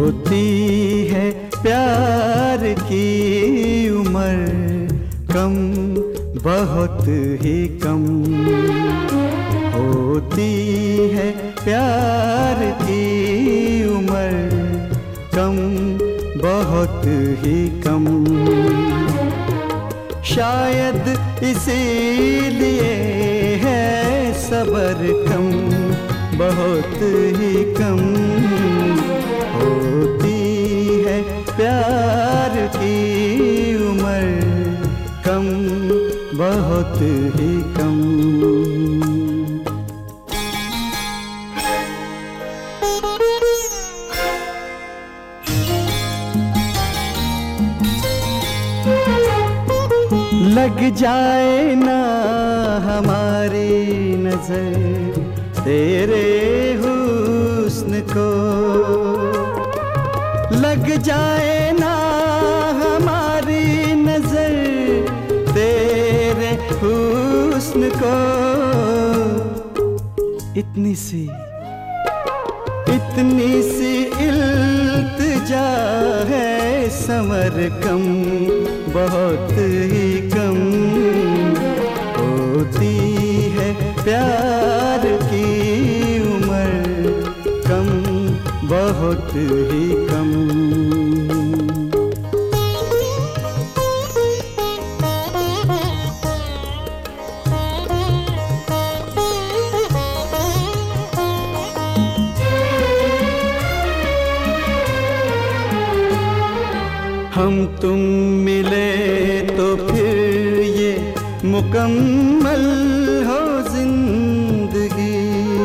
होती है प्यार की उम्र कम, बहुत ही कम। होती है प्यार की उम्र कम, बहुत ही कम। शायद इसीलिए है सब्र कम, बहुत ही कम। होती है प्यार की उम्र कम, बहुत ही कम। लग जाए ना हमारी नजर तेरे हुस्न को, लग जाए ना हमारी नजर तेरे हुस्न को। इतनी सी इल्तिजा है समर कम, बहुत ही कम। होती है प्यार की उम्र कम, बहुत ही कम। हम तुम मिले तो फिर ये मुकम्मल हो जिंदगी।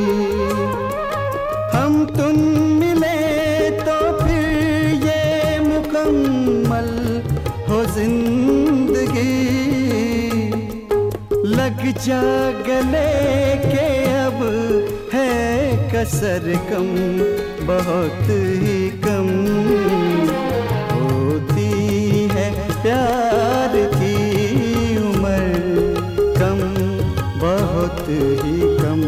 हम तुम मिले तो फिर ये मुकम्मल हो जिंदगी। लग जा गले के अब है कसर कम, बहुत ही कम। प्यार की उम्र कम, बहुत ही कम।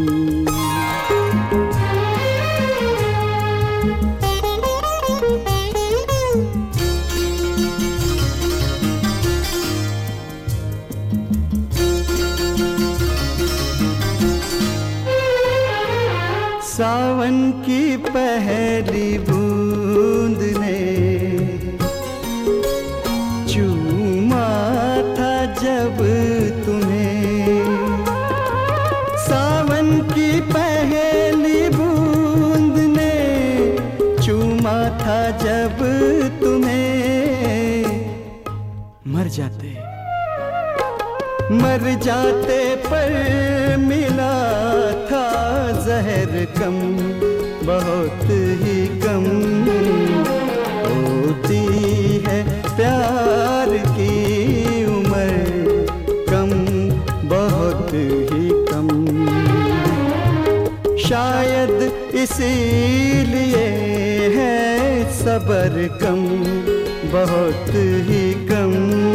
सावन की पहली बूंद ने चूमा था जब तुम्हें। सावन की पहली बूंद ने चूमा था जब तुम्हें। मर जाते पर मिला था जहर कम, बहुत ही कम। होती है प्यार की उम्र कम, बहुत ही कम। शायद इसीलिए है सब्र कम, बहुत ही कम।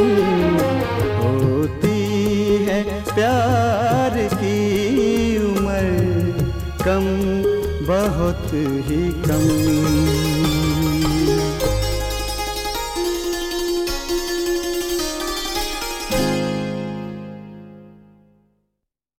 होती है प्यार की उम्र कम, बहुत ही कम।